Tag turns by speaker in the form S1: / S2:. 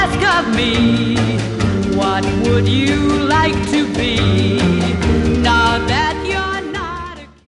S1: ask of me, what would you like to be?